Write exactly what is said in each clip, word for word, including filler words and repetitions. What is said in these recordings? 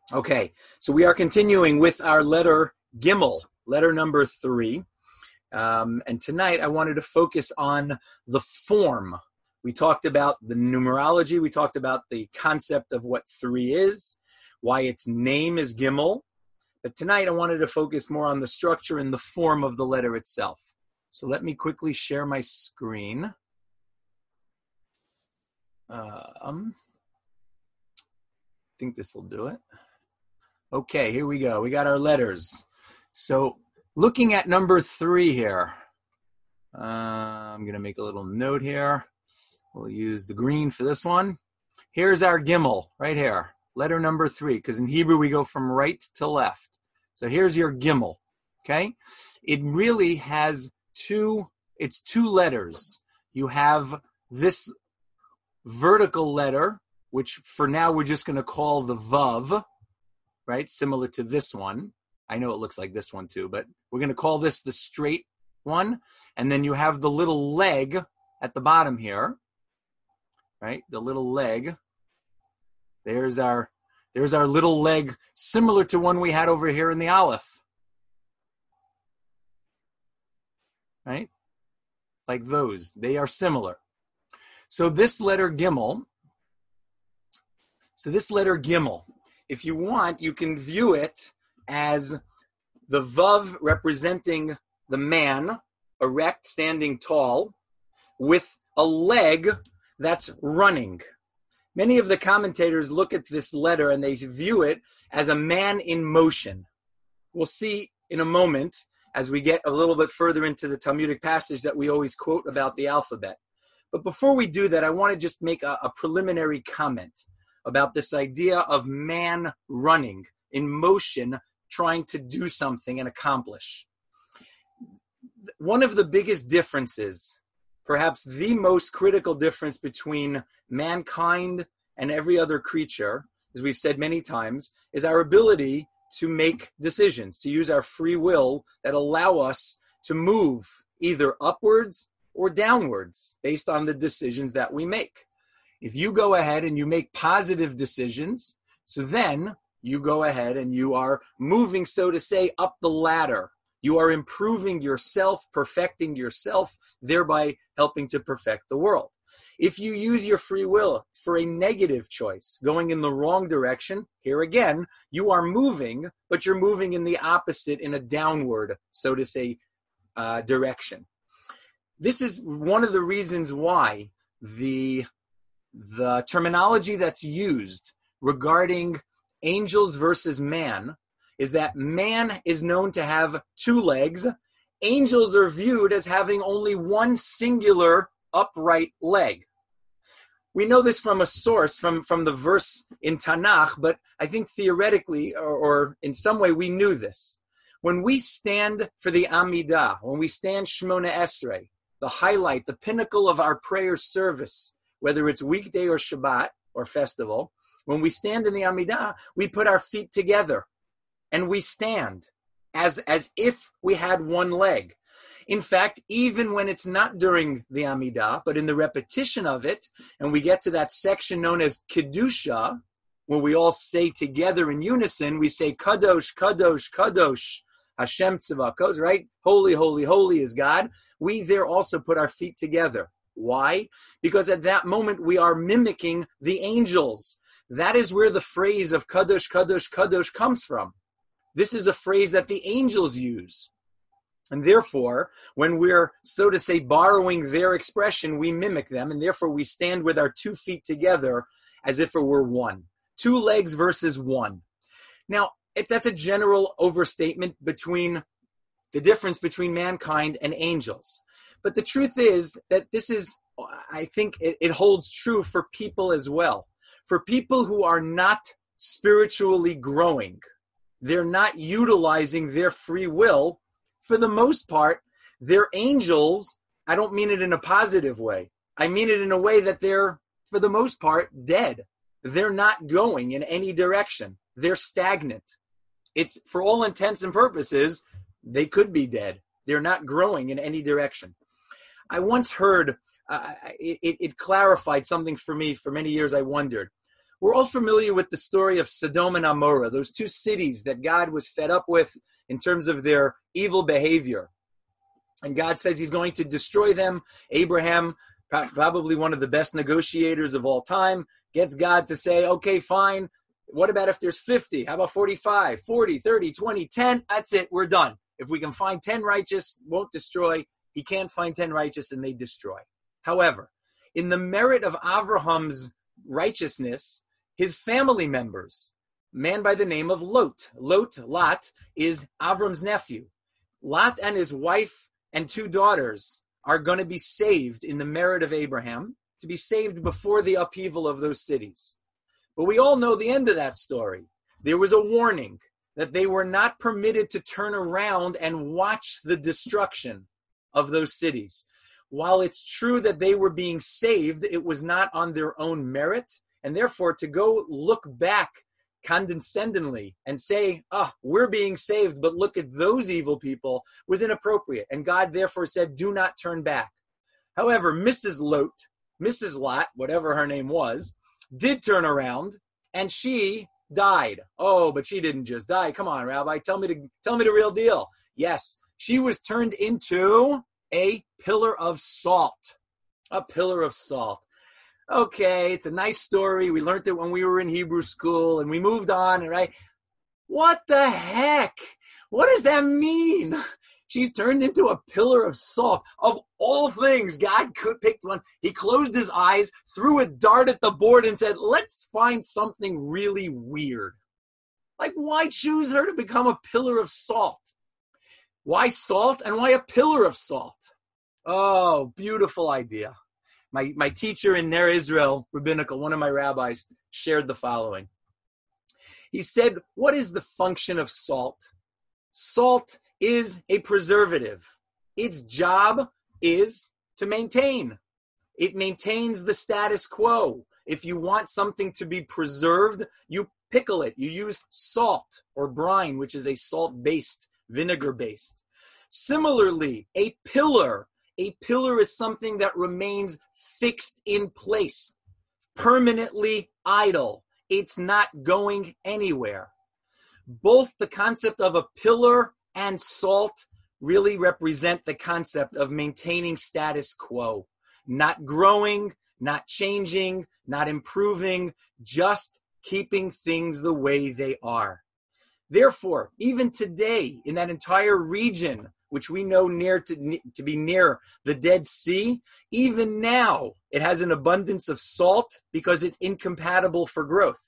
Okay, so we are continuing with our letter Gimel, letter number three. Um, and tonight I wanted to focus on the form. We talked about the numerology. We talked about the concept of what three is, why its name is Gimel. But tonight I wanted to focus more on the structure and the form of the letter itself. So let me quickly share my screen. Um, I think this will do it. Okay, here we go. We got our letters. So looking at number three here, uh, I'm going to make a little note here. We'll use the green for this one. Here's our Gimel right here, letter number three, because in Hebrew we go from right to left. So here's your Gimel, okay? It really has two, it's two letters. You have this vertical letter, which for now we're just going to call the Vav, right? Similar to this one. I know it looks like this one too, but we're going to call this the straight one. And then you have the little leg at the bottom here, right? The little leg. There's our, there's our little leg, similar to one we had over here in the Aleph, right? Like those, they are similar. So this letter Gimel, so this letter Gimel, if you want, you can view it as the Vav representing the man, erect, standing tall, with a leg that's running. Many of the commentators look at this letter and they view it as a man in motion. We'll see in a moment, as we get a little bit further into the Talmudic passage that we always quote about the alphabet. But before we do that, I want to just make a, a preliminary comment about this idea of man running, in motion, trying to do something and accomplish. One of the biggest differences, perhaps the most critical difference between mankind and every other creature, as we've said many times, is our ability to make decisions, to use our free will that allow us to move either upwards or downwards based on the decisions that we make. If you go ahead and you make positive decisions, so then you go ahead and you are moving, so to say, up the ladder. You are improving yourself, perfecting yourself, thereby helping to perfect the world. If you use your free will for a negative choice, going in the wrong direction, here again, you are moving, but you're moving in the opposite, in a downward, so to say, uh, direction. This is one of the reasons why the The terminology that's used regarding angels versus man is that man is known to have two legs. Angels are viewed as having only one singular upright leg. We know this from a source, from, from the verse in Tanakh, but I think theoretically, or, or in some way, we knew this. When we stand for the Amidah, when we stand Shmona Esrei, the highlight, the pinnacle of our prayer service, whether it's weekday or Shabbat or festival, when we stand in the Amidah, we put our feet together and we stand as, as if we had one leg. In fact, even when it's not during the Amidah, but in the repetition of it, and we get to that section known as Kedusha, where we all say together in unison, we say Kadosh, Kadosh, Kadosh, Hashem Tzavakot, right? Holy, holy, holy is God. We there also put our feet together. Why? Because at that moment we are mimicking the angels. That is where the phrase of Kadosh, Kadosh, Kadosh comes from. This is a phrase that the angels use. And therefore, when we're, so to say, borrowing their expression, we mimic them, and therefore we stand with our two feet together as if it were one. Two legs versus one. Now, it, that's a general overstatement between the difference between mankind and angels. But the truth is that this is, I think it, it holds true for people as well. For people who are not spiritually growing, they're not utilizing their free will. For the most part, they're angels. I don't mean it in a positive way. I mean it in a way that they're, for the most part, dead. They're not going in any direction. They're stagnant. It's, for all intents and purposes, they could be dead. They're not growing in any direction. I once heard, uh, it, it clarified something for me. For many years I wondered, We're all familiar with the story of Sodom and Amorah, those two cities that God was fed up with in terms of their evil behavior. And God says he's going to destroy them. Abraham, probably one of the best negotiators of all time, gets God to say, okay, fine. What about if there's fifty? How about forty-five, forty, thirty, twenty, ten? That's it. We're done. If we can find ten righteous, won't destroy. He can't find ten righteous, and they destroy. However, in the merit of Avraham's righteousness, his family members, a man by the name of Lot, Lot, Lot, is Avram's nephew. Lot and his wife and two daughters are going to be saved in the merit of Abraham, to be saved before the upheaval of those cities. But we all know the end of that story. There was a warning that they were not permitted to turn around and watch the destruction of those cities. While it's true that they were being saved, it was not on their own merit. And therefore, to go look back condescendingly and say, ah, we're being saved, but look at those evil people, was inappropriate. And God therefore said, do not turn back. However, Missus Lot, Missus Lot, whatever her name was, did turn around, and she died. Oh, but she didn't just die. Come on, Rabbi, tell me the, tell me the real deal. Yes, she was turned into a pillar of salt. A pillar of salt. Okay, it's a nice story. We learned it when we were in Hebrew school, and we moved on, right? What the heck? What does that mean? She's turned into a pillar of salt. Of all things, God could pick one. He closed his eyes, threw a dart at the board, and said, let's find something really weird. Like, why choose her to become a pillar of salt? Why salt, and why a pillar of salt? Oh, beautiful idea. My my teacher in Ner Israel, rabbinical, one of my rabbis, shared the following. He said, what is the function of salt? Salt is a preservative. Its job is to maintain. It maintains the status quo. If you want something to be preserved, you pickle it. You use salt or brine, which is a salt-based, vinegar-based. Similarly, a pillar. A pillar is something that remains fixed in place, permanently idle. It's not going anywhere. Both the concept of a pillar and salt really represent the concept of maintaining status quo, not growing, not changing, not improving, just keeping things the way they are. Therefore, even today, in that entire region, which we know near to, to be near the Dead Sea, even now it has an abundance of salt because it's incompatible for growth.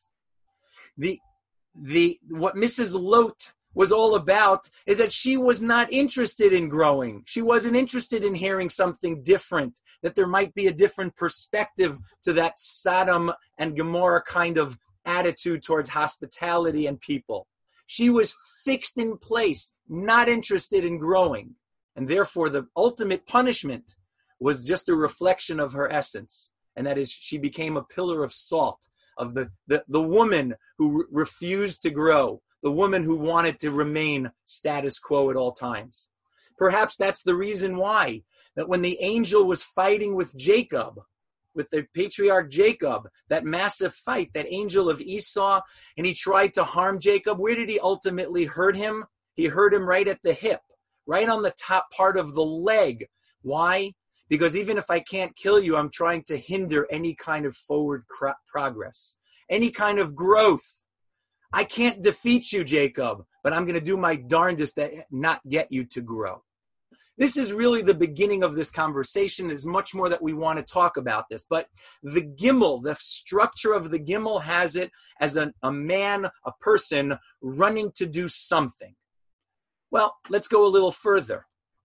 The, the, what Missus Lot was all about is that she was not interested in growing. She wasn't interested in hearing something different, that there might be a different perspective to that Sodom and Gomorrah kind of attitude towards hospitality and people. She was fixed in place, not interested in growing. And therefore, the ultimate punishment was just a reflection of her essence. And that is, she became a pillar of salt, of the, the, the woman who re- refused to grow, the woman who wanted to remain status quo at all times. Perhaps that's the reason why, that when the angel was fighting with Jacob, with the patriarch Jacob, that massive fight, that angel of Esau, and he tried to harm Jacob, where did he ultimately hurt him? He hurt him right at the hip, right on the top part of the leg. Why? Because even if I can't kill you, I'm trying to hinder any kind of forward cro- progress, any kind of growth. I can't defeat you, Jacob, but I'm going to do my darndest to not get you to grow. This is really the beginning of this conversation. There's much more that we want to talk about this. But the Gimel, the structure of the Gimel has it as a, a man, a person running to do something. Well, let's go a little further.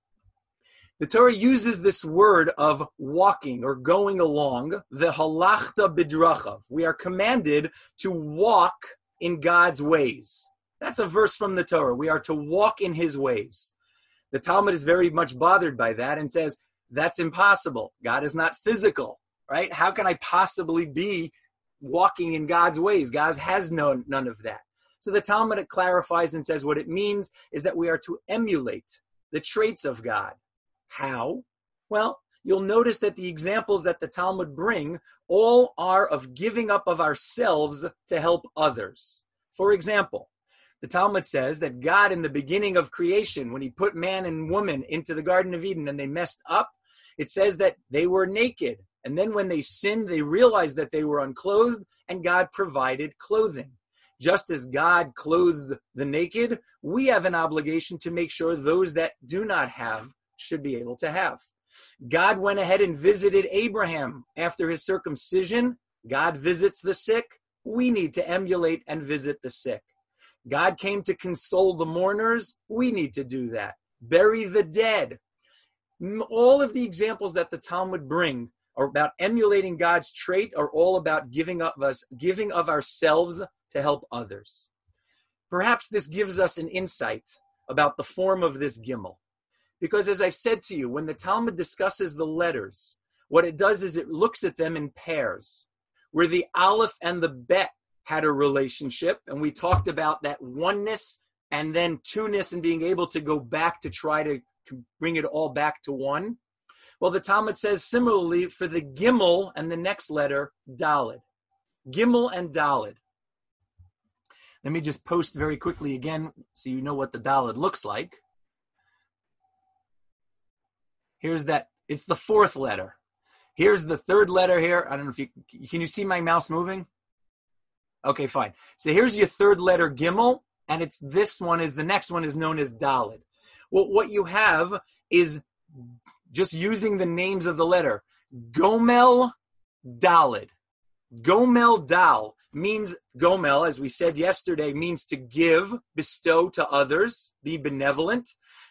The Torah uses this word of walking or going along, the halachta bidrachav. We are commanded to walk in God's ways. That's a verse from the Torah. We are to walk in his ways. The Talmud is very much bothered by that and says, that's impossible. God is not physical, right? How can I possibly be walking in God's ways? God has no, none of that. So the Talmud clarifies and says what it means is that we are to emulate the traits of God. How? Well, you'll notice that the examples that the Talmud bring all are of giving up of ourselves to help others. For example, the Talmud says that God in the beginning of creation, when he put man and woman into the Garden of Eden and they messed up, it says that they were naked. And then when they sinned, they realized that they were unclothed, and God provided clothing. Just as God clothes the naked, we have an obligation to make sure those that do not have should be able to have. God went ahead and visited Abraham after his circumcision. God visits the sick. We need to emulate and visit the sick. God came to console the mourners. We need to do that. Bury the dead. All of the examples that the Talmud bring are about emulating God's trait, are all about giving of us, giving of ourselves to help others. Perhaps this gives us an insight about the form of this gimel. Because as I've said to you, when the Talmud discusses the letters, what it does is it looks at them in pairs, where the aleph and the bet had a relationship, and we talked about that oneness and then two-ness and being able to go back to try to bring it all back to one. Well, the Talmud says similarly for the gimel and the next letter, daled. Gimel and daled. Let me just post very quickly again so you know what the daled looks like. Here's that. It's the fourth letter. Here's the third letter here. I don't know if you, can you see my mouse moving? Okay, fine. So here's your third letter gimel, and it's this one is, the next one is known as daled. Well, what you have is just using the names of the letter. Gomel, daled. Gomel, dal means, gomel, as we said yesterday, means to give, bestow to others, be benevolent.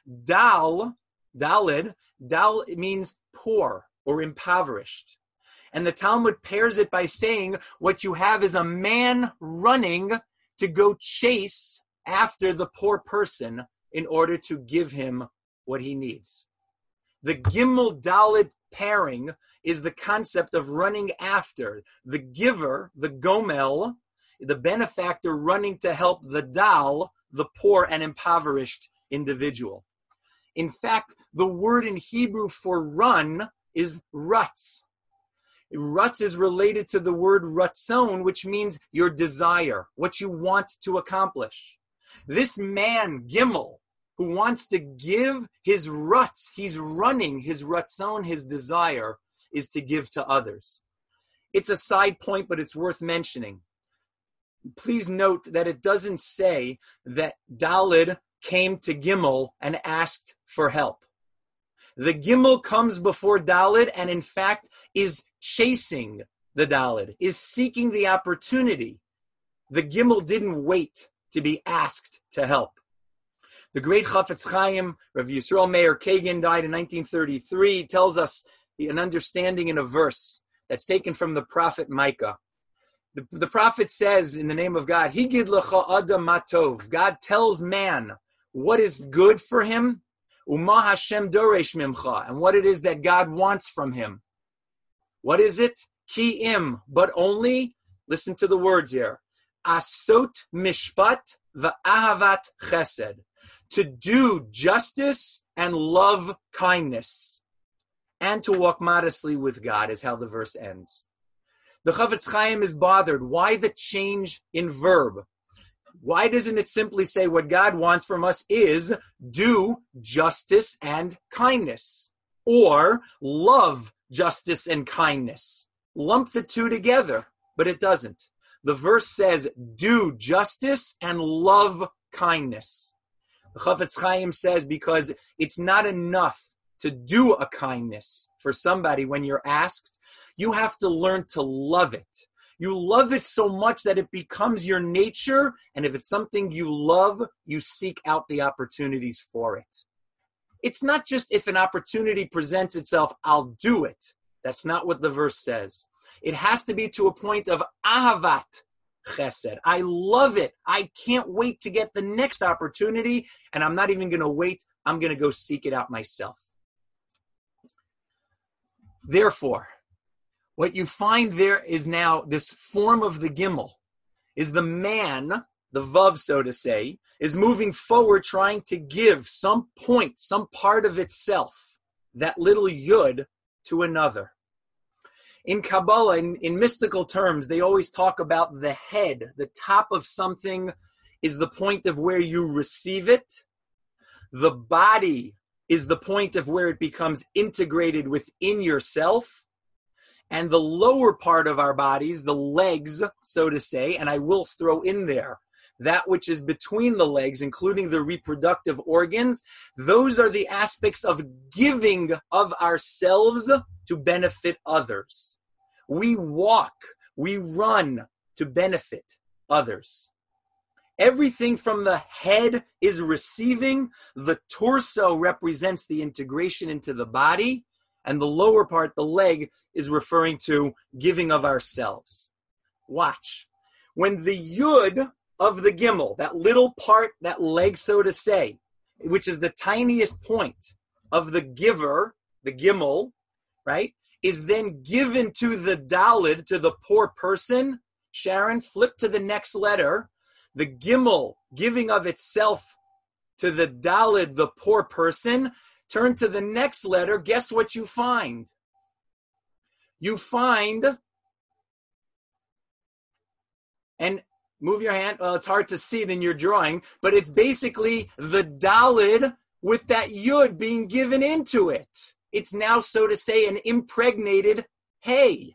Dal, daled, dal means poor or impoverished. And the Talmud pairs it by saying what you have is a man running to go chase after the poor person in order to give him what he needs. The Gimel Dalet pairing is the concept of running after the giver, the Gomel, the benefactor running to help the Dal, the poor and impoverished individual. In fact, the word in Hebrew for run is rutz. Rutz is related to the word ratzon, which means your desire, what you want to accomplish. This man, Gimel, who wants to give his rutz, he's running his ratzon, his desire, is to give to others. It's a side point, but it's worth mentioning. Please note that it doesn't say that Daled came to Gimel and asked for help. The Gimel comes before Daled and in fact is chasing the Daled, is seeking the opportunity. The Gimel didn't wait to be asked to help. The great Chafetz Chaim, Rav Yisrael Meir Kagan, died in nineteen thirty-three, tells us an understanding in a verse that's taken from the prophet Micah. The, the prophet says in the name of God, Higid lecha adam matov. God tells man what is good for him, Uma Hashem doresh mimcha, and what it is that God wants from him. What is it? Ki im, but only, listen to the words here, asot mishpat va'ahavat chesed, to do justice and love kindness, and to walk modestly with God, is how the verse ends. The Chafetz Chaim is bothered. Why the change in verb? Why doesn't it simply say what God wants from us is do justice and kindness, or love justice and kindness? Lump the two together, but it doesn't. The verse says do justice and love kindness. The Chafetz Chaim says because it's not enough to do a kindness for somebody when you're asked. You have to learn to love it. You love it so much that it becomes your nature, and if it's something you love, you seek out the opportunities for it. It's not just if an opportunity presents itself, I'll do it. That's not what the verse says. It has to be to a point of ahavat chesed. I love it. I can't wait to get the next opportunity, and I'm not even going to wait. I'm going to go seek it out myself. Therefore, what you find there is now this form of the Gimel, is the man, the Vav, so to say, is moving forward trying to give some point, some part of itself, that little Yud, to another. In Kabbalah, in, in mystical terms, they always talk about the head. The top of something is the point of where you receive it. The body is the point of where it becomes integrated within yourself. And the lower part of our bodies, the legs, so to say, and I will throw in there that which is between the legs, including the reproductive organs, those are the aspects of giving of ourselves to benefit others. We walk, we run to benefit others. Everything from the head is receiving. The torso represents the integration into the body, and the lower part, the leg, is referring to giving of ourselves. Watch. When the yud of the gimel, that little part, that leg, so to say, which is the tiniest point of the giver, the gimel, right, is then given to the dalid, to the poor person. Sharon, flip to the next letter. The gimel giving of itself to the dalid, the poor person. Turn to the next letter. Guess what you find? You find, and move your hand. Well, it's hard to see it in your drawing, but it's basically the dalid with that yud being given into it. It's now, so to say, an impregnated hay.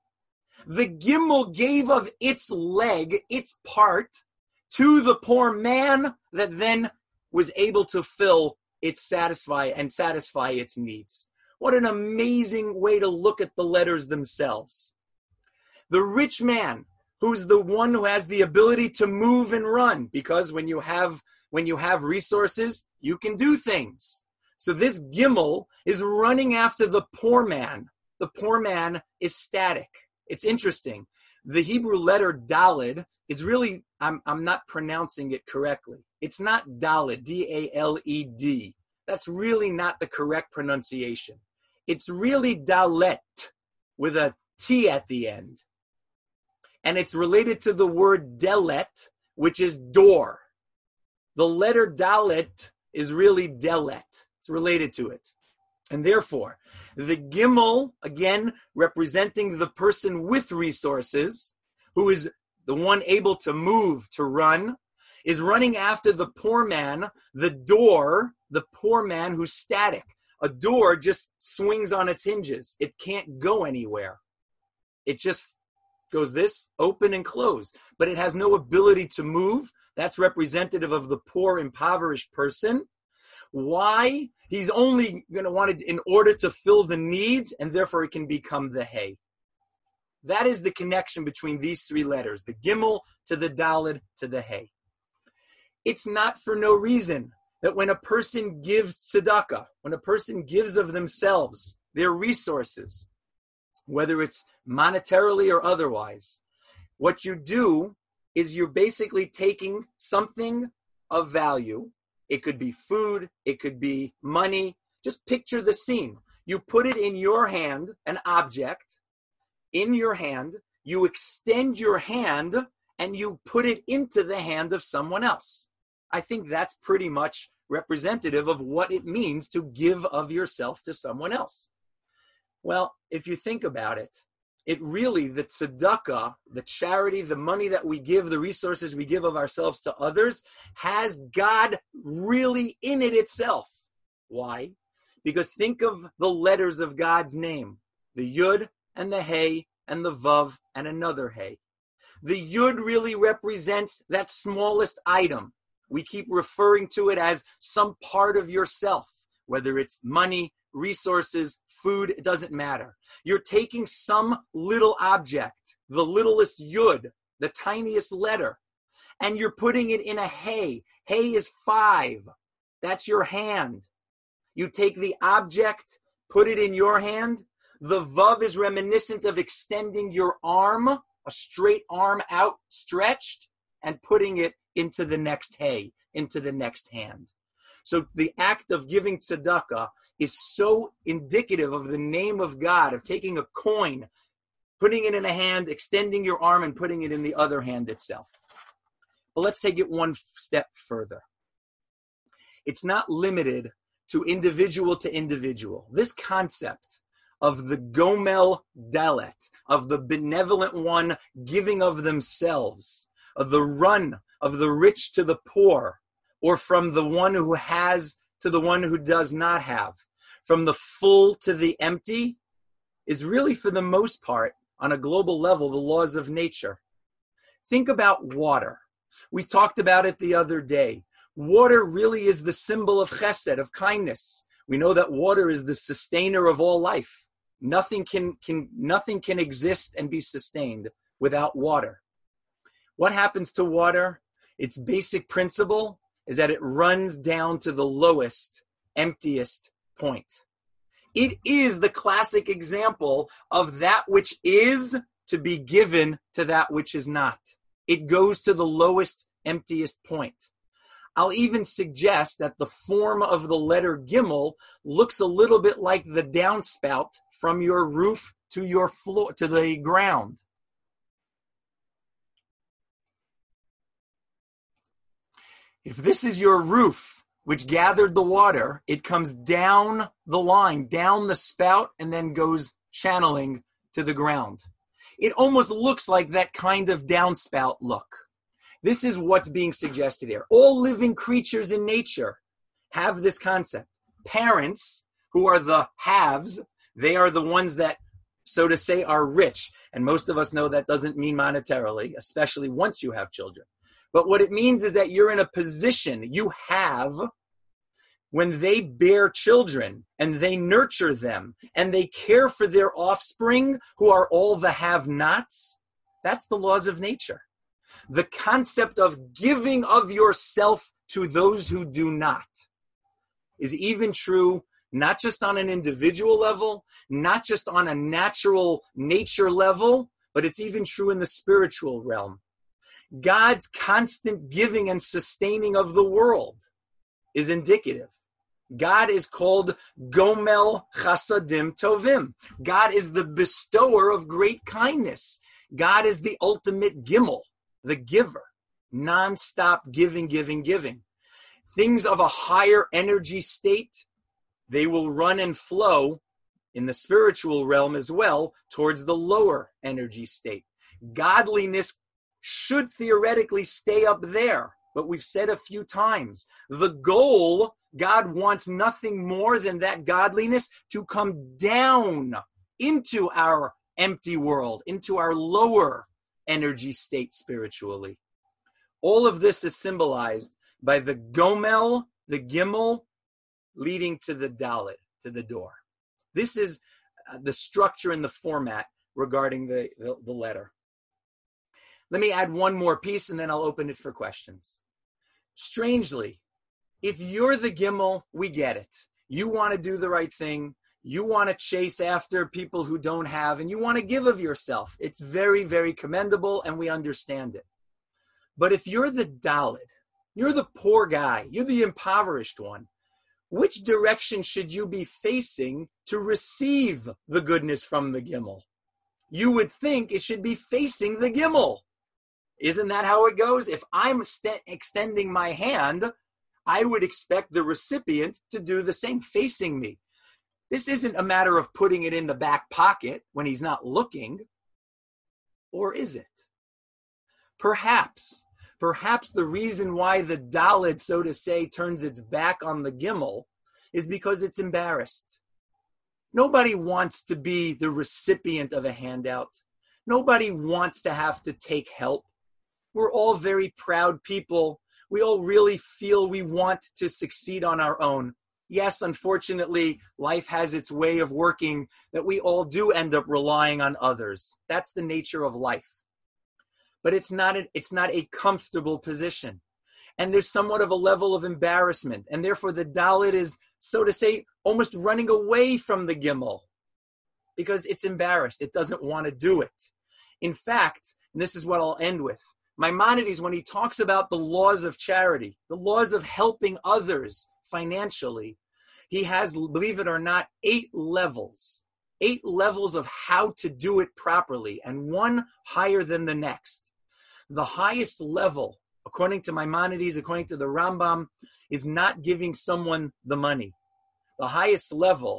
The gimel gave of its leg, its part, to the poor man that then was able to fill its satisfy and satisfy its needs. What an amazing way to look at the letters themselves. The rich man, who's the one who has the ability to move and run, because when you have when you have resources, you can do things. So this gimel is running after the poor man. The poor man is static. It's interesting. The Hebrew letter dalid is really, I'm, I'm not pronouncing it correctly. It's not dalid, D A L E D. That's really not the correct pronunciation. It's really dalet with a T at the end. And it's related to the word delet, which is door. The letter dalet is really delet. It's related to it. And therefore, the gimel, again, representing the person with resources, who is the one able to move, to run, is running after the poor man, the door, the poor man who's static. A door just swings on its hinges. It can't go anywhere. It just goes this, open and close. But it has no ability to move. That's representative of the poor, impoverished person. Why? He's only going to want it in order to fill the needs, and therefore it can become the hay. That is the connection between these three letters, the gimel to the dalid to the hay. It's not for no reason that when a person gives tzedakah, when a person gives of themselves, their resources, whether it's monetarily or otherwise, what you do is you're basically taking something of value. It could be food, it could be money. Just picture the scene. You put it in your hand, an object, in your hand, you extend your hand, and you put it into the hand of someone else. I think that's pretty much representative of what it means to give of yourself to someone else. Well, if you think about it, it really, the tzedakah, the charity, the money that we give, the resources we give of ourselves to others, has God really in it itself. Why? Because think of the letters of God's name, the yud and the hey and the vav and another hey. The yud really represents that smallest item. We keep referring to it as some part of yourself, whether it's money, resources, food, it doesn't matter. You're taking some little object, the littlest yud, the tiniest letter, and you're putting it in a hey. Hey is five. That's your hand. You take the object, put it in your hand. The vav is reminiscent of extending your arm, a straight arm outstretched, and putting it into the next hey, into the next hand. So the act of giving tzedakah is so indicative of the name of God, of taking a coin, putting it in a hand, extending your arm, and putting it in the other hand itself. But let's take it one step further. It's not limited to individual to individual. This concept of the Gomel Dalet, of the benevolent one giving of themselves, of the run of the rich to the poor, or from the one who has to the one who does not have, from the full to the empty, is really, for the most part, on a global level, the laws of nature. Think about water. We talked about it the other day. Water really is the symbol of chesed, of kindness. We know that water is the sustainer of all life. Nothing can, can, nothing can exist and be sustained without water. What happens to water? Its basic principle is that it runs down to the lowest, emptiest point. It is the classic example of that which is to be given to that which is not. It goes to the lowest, emptiest point. I'll even suggest that the form of the letter Gimel looks a little bit like the downspout from your roof to your floor, to the ground. If this is your roof, which gathered the water, it comes down the line, down the spout, and then goes channeling to the ground. It almost looks like that kind of downspout look. This is what's being suggested here. All living creatures in nature have this concept. Parents, who are the haves, they are the ones that, so to say, are rich. And most of us know that doesn't mean monetarily, especially once you have children. But what it means is that you're in a position, you have, when they bear children and they nurture them and they care for their offspring, who are all the have-nots, that's the laws of nature. The concept of giving of yourself to those who do not is even true, not just on an individual level, not just on a natural nature level, but it's even true in the spiritual realm. God's constant giving and sustaining of the world is indicative. God is called Gomel Chasadim Tovim. God is the bestower of great kindness. God is the ultimate Gimel, the giver, non-stop giving, giving, giving. Things of a higher energy state, they will run and flow in the spiritual realm as well towards the lower energy state. Godliness should theoretically stay up there, but we've said a few times, the goal, God wants nothing more than that godliness to come down into our empty world, into our lower energy state spiritually. All of this is symbolized by the Gomel, the Gimel, leading to the Dalet, to the door. This is the structure and the format regarding the, the, the letter. Let me add one more piece and then I'll open it for questions. Strangely, if you're the Gimel, we get it. You want to do the right thing. You want to chase after people who don't have, and you want to give of yourself. It's very, very commendable, and we understand it. But if you're the Dalet, you're the poor guy, you're the impoverished one, which direction should you be facing to receive the goodness from the Gimel? You would think it should be facing the Gimel. Isn't that how it goes? If I'm st- extending my hand, I would expect the recipient to do the same, facing me. This isn't a matter of putting it in the back pocket when he's not looking. Or is it? Perhaps. Perhaps the reason why the Dalet, so to say, turns its back on the Gimel is because it's embarrassed. Nobody wants to be the recipient of a handout. Nobody wants to have to take help. We're all very proud people. We all really feel we want to succeed on our own. Yes, unfortunately, life has its way of working that we all do end up relying on others. That's the nature of life. But it's not a, it's not a comfortable position. And there's somewhat of a level of embarrassment. And therefore the Dalet is, so to say, almost running away from the Gimel because it's embarrassed. It doesn't want to do it. In fact, and this is what I'll end with, Maimonides, when he talks about the laws of charity, the laws of helping others financially, he has, believe it or not, eight levels, eight levels of how to do it properly, and one higher than the next. The highest level, according to Maimonides, according to the Rambam, is not giving someone the money. The highest level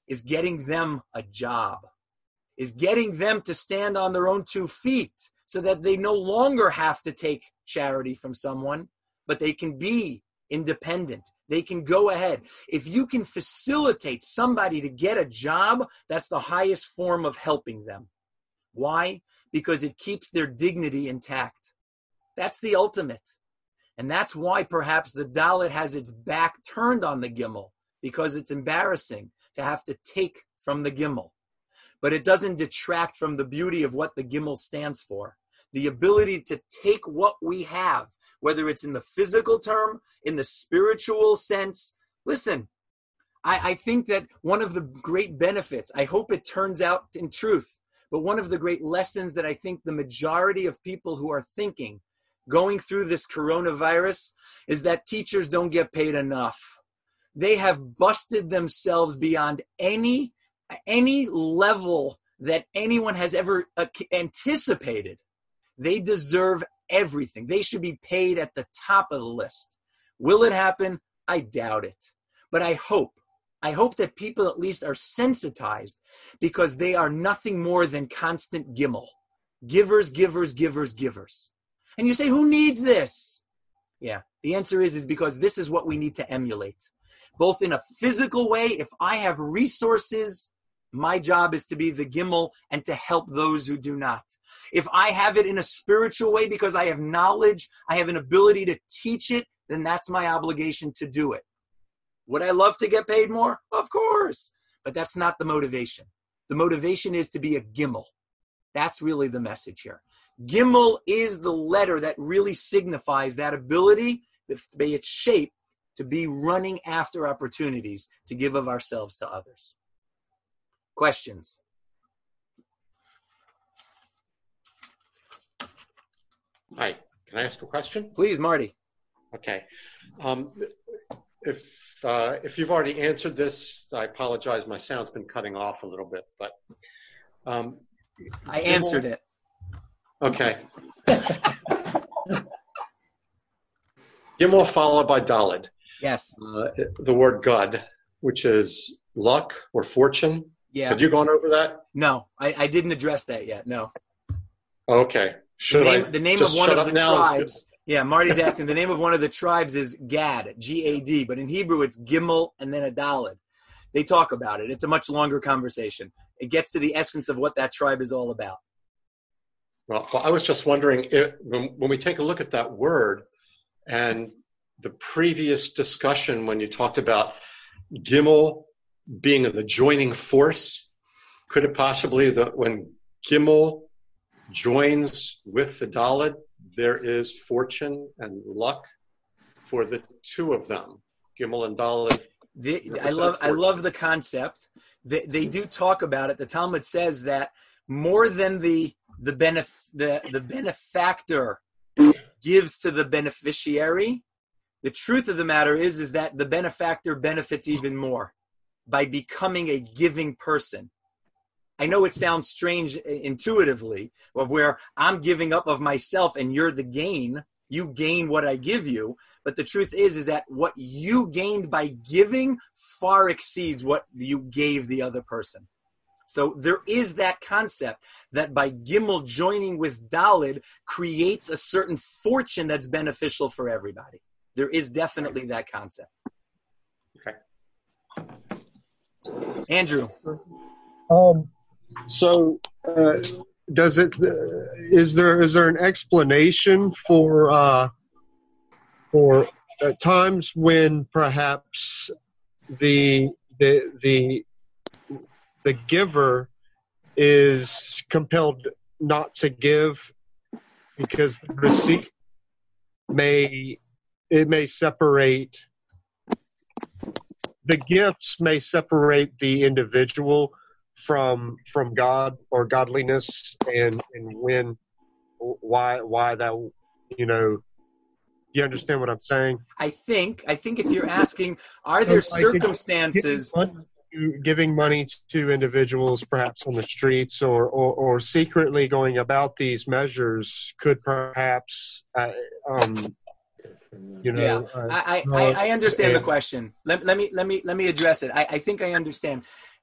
is getting them a job, is getting them to stand on their own two feet so that they no longer have to take charity from someone, but they can be independent. They can go ahead. If you can facilitate somebody to get a job, that's the highest form of helping them. Why? Because it keeps their dignity intact. That's the ultimate. And that's why perhaps the Dalet has its back turned on the Gimel, because it's embarrassing to have to take from the Gimel. But it doesn't detract from the beauty of what the Gimel stands for. The ability to take what we have, whether it's in the physical term, in the spiritual sense. Listen, I, I think that one of the great benefits, I hope it turns out in truth, but one of the great lessons that I think the majority of people who are thinking, going through this coronavirus, is that teachers don't get paid enough. They have busted themselves beyond any, any level that anyone has ever uh, anticipated. They deserve everything. They should be paid at the top of the list. Will it happen? I doubt it. But I hope, I hope that people at least are sensitized, because they are nothing more than constant gimel. Givers, givers, givers, givers. And you say, who needs this? Yeah, the answer is, is because this is what we need to emulate. Both in a physical way, if I have resources, my job is to be the gimel and to help those who do not. If I have it in a spiritual way because I have knowledge, I have an ability to teach it, then that's my obligation to do it. Would I love to get paid more? Of course. But that's not the motivation. The motivation is to be a gimel. That's really the message here. Gimel is the letter that really signifies that ability, that by its shape, to be running after opportunities to give of ourselves to others. Questions? Hi, can I ask a question? Please, Marty. Okay. Um, if uh, if you've already answered this, I apologize. My sound's been cutting off a little bit, but um, I answered it. Okay. Gimel followed by Daled. Yes. Uh, the word God, which is luck or fortune. Yeah. Have you gone over that? No, I, I didn't address that yet. No. Okay. Should the name, I the name just of one shut of up the now? tribes. Yeah, Marty's asking. The name of one of the tribes is Gad, G A D, but in Hebrew it's Gimel and then a Daled. They talk about it. It's a much longer conversation. It gets to the essence of what that tribe is all about. Well, well I was just wondering, if, when, when we take a look at that word and the previous discussion when you talked about Gimel being an adjoining force, could it possibly that when Gimel joins with the Daled, there is fortune and luck for the two of them, Gimel and Daled? The, I love fortune. I love the concept. They, they do talk about it. The Talmud says that more than the the benef- the, the benefactor gives to the beneficiary, the truth of the matter is, is that the benefactor benefits even more by becoming a giving person. I know it sounds strange intuitively, of where I'm giving up of myself and you're the gain. You gain what I give you. But the truth is, is that what you gained by giving far exceeds what you gave the other person. So there is that concept that by Gimel joining with Daled creates a certain fortune that's beneficial for everybody. There is definitely that concept. Okay. Andrew. Um, so uh, does it, uh, is there, is there an explanation for, uh, for uh, times when perhaps the, the, the, the giver is compelled not to give because the receipt may, it may separate, the gifts may separate the individual from from God or godliness, and and when why why that, you know, you understand what I'm saying? I think I think if you're asking, are there So, like, circumstances giving money, to, giving money to individuals perhaps on the streets or or, or secretly going about these measures could perhaps uh, um you know yeah uh, I, I I understand and, the question. Let, let me let me let me address it. I, I think I understand.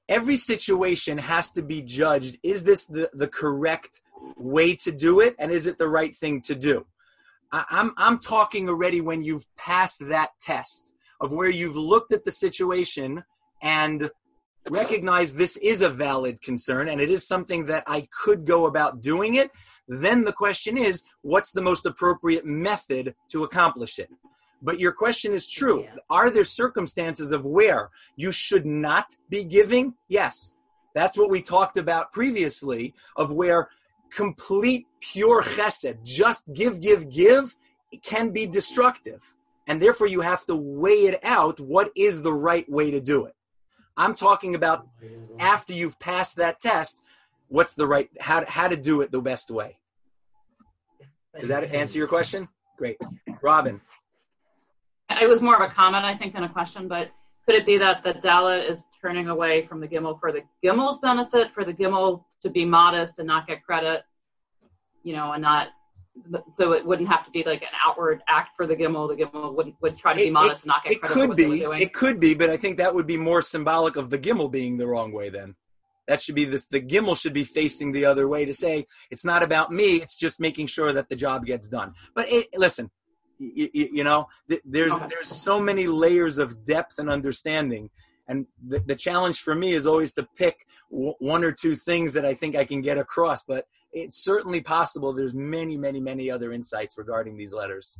every situation has to be judged. Is this the, the correct way to do it? And is it the right thing to do? I, I'm, I'm talking already when you've passed that test of where you've looked at the situation and recognized this is a valid concern and it is something that I could go about doing it. Then the question is, what's the most appropriate method to accomplish it? But your question is true. Yeah. Are there circumstances of where you should not be giving? Yes. That's what we talked about previously, of where complete pure chesed, just give, give, give, it can be destructive. And therefore you have to weigh it out. What is the right way to do it? I'm talking about after you've passed that test, what's the right, how, how to do it the best way. Does that answer your question? Great. Robin. It was more of a comment, I think, than a question, but could it be that the Dalet is turning away from the Gimel for the Gimel's benefit, for the Gimel to be modest and not get credit, you know, and not, so it wouldn't have to be like an outward act for the Gimel. The Gimel wouldn't, would try to be it, modest it, and not get it credit could for what be, they were doing. It could be, but I think that would be more symbolic of the Gimel being the wrong way then. That should be this, the Gimel should be facing the other way to say, it's not about me, it's just making sure that the job gets done. But it, listen, you, you, you know, th- there's okay. there's so many layers of depth and understanding. And the, the challenge for me is always to pick w- one or two things that I think I can get across. But it's certainly possible there's many, many, many other insights regarding these letters.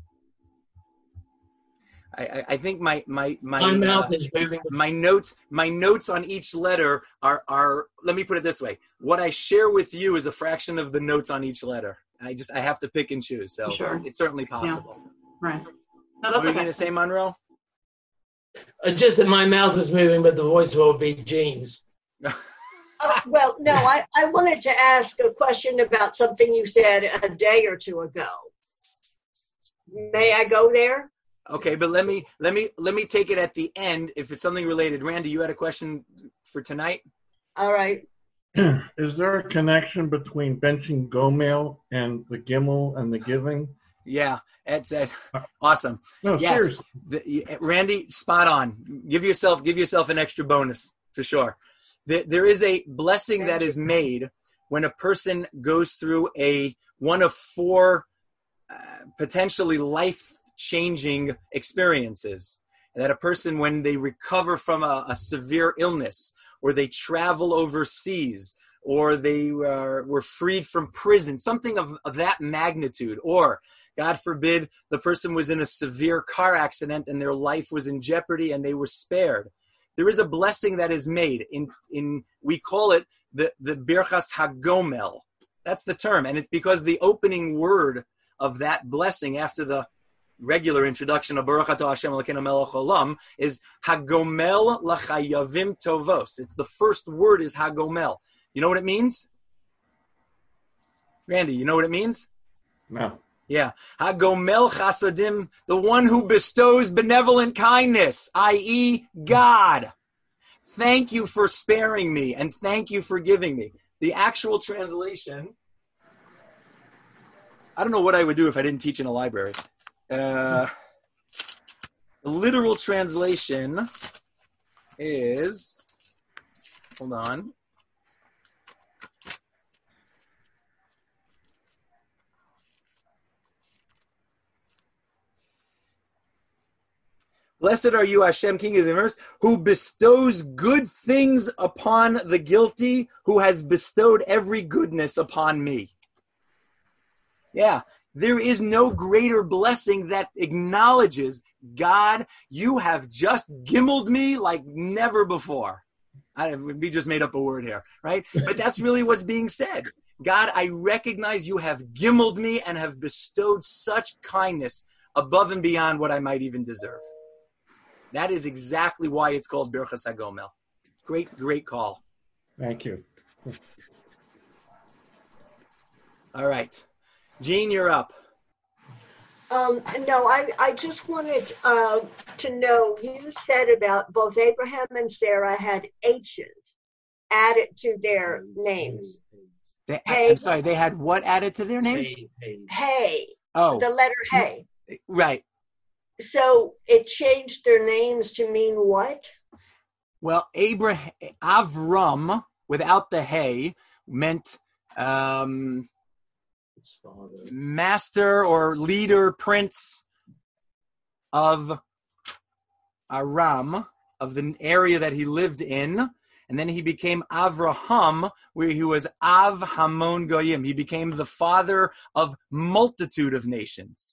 I, I, I think my my my my mouth uh, is moving. My notes my notes on each letter are are. Let me put it this way: what I share with you is a fraction of the notes on each letter. I just I have to pick and choose. So sure. It's certainly possible. Yeah. Right. No, what that's are you okay. going to say, Monroe? Uh, just that my mouth is moving, but the voice will be Gene's. uh, well, no, I, I wanted to ask a question about something you said a day or two ago. May I go there? Okay, but let me let me let me take it at the end if it's something related. Randy, you had a question for tonight? All right. Is there a connection between benching Gomel and the Gimel and the giving? Yeah, it's uh, awesome. No, yes, the, Randy, spot on. Give yourself give yourself an extra bonus for sure. There, there is a blessing Thank that you. is made when a person goes through a one of four uh, potentially life-changing experiences. That a person, when they recover from a, a severe illness, or they travel overseas, or they uh, were freed from prison, something of, of that magnitude, or God forbid, the person was in a severe car accident and their life was in jeopardy and they were spared. There is a blessing that is made. In in we call it the, the Birchas HaGomel. That's the term. And it's because the opening word of that blessing after the regular introduction of Baruch Atah Hashem Elokeinu Melech Olam is HaGomel L'Chayavim Tovos. It's the first word is HaGomel. You know what it means? Randy, you know what it means? No. Yeah. HaGomel Chasadim, the one who bestows benevolent kindness, that is. God. Thank you for sparing me and thank you for giving me. The actual translation, I don't know what I would do if I didn't teach in a library. Uh, the literal translation is, hold on. Blessed are you, Hashem, King of the universe, who bestows good things upon the guilty, who has bestowed every goodness upon me. Yeah, there is no greater blessing that acknowledges, God, you have just gimmeled me like never before. I, we just made up a word here, right? But that's really what's being said. God, I recognize you have gimmeled me and have bestowed such kindness above and beyond what I might even deserve. That is exactly why it's called Birchas HaGomel. Great, great call. Thank you. All right. Gene, you're up. Um, no, I, I just wanted uh, to know, you said about both Abraham and Sarah had H's added to their names. They, hey, I'm sorry, they had what added to their name? Hey, hey. Hey. Oh. The letter Hey. Right. So it changed their names to mean what? Well, Abraham, Avram, without the hey, meant um, master or leader, prince of Aram, of the area that he lived in. And then he became Avraham, where he was Av Hamon Goyim. He became the father of multitude of nations.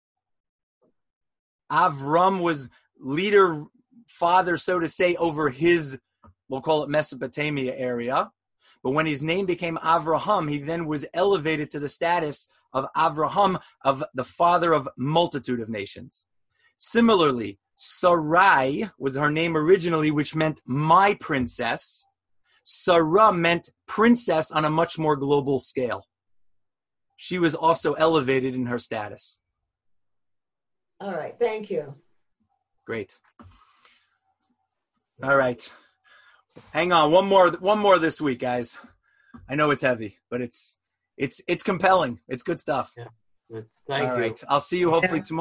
Avram was leader, father, so to say, over his, we'll call it Mesopotamia area. But when his name became Avraham, he then was elevated to the status of Avraham, of the father of multitude of nations. Similarly, Sarai was her name originally, which meant my princess. Sarah meant princess on a much more global scale. She was also elevated in her status. All right, thank you. Great. All right. Hang on, one more one more this week, guys. I know it's heavy, but it's it's it's compelling. It's good stuff. Yeah. Good. Thank All you. right. I'll see you hopefully tomorrow.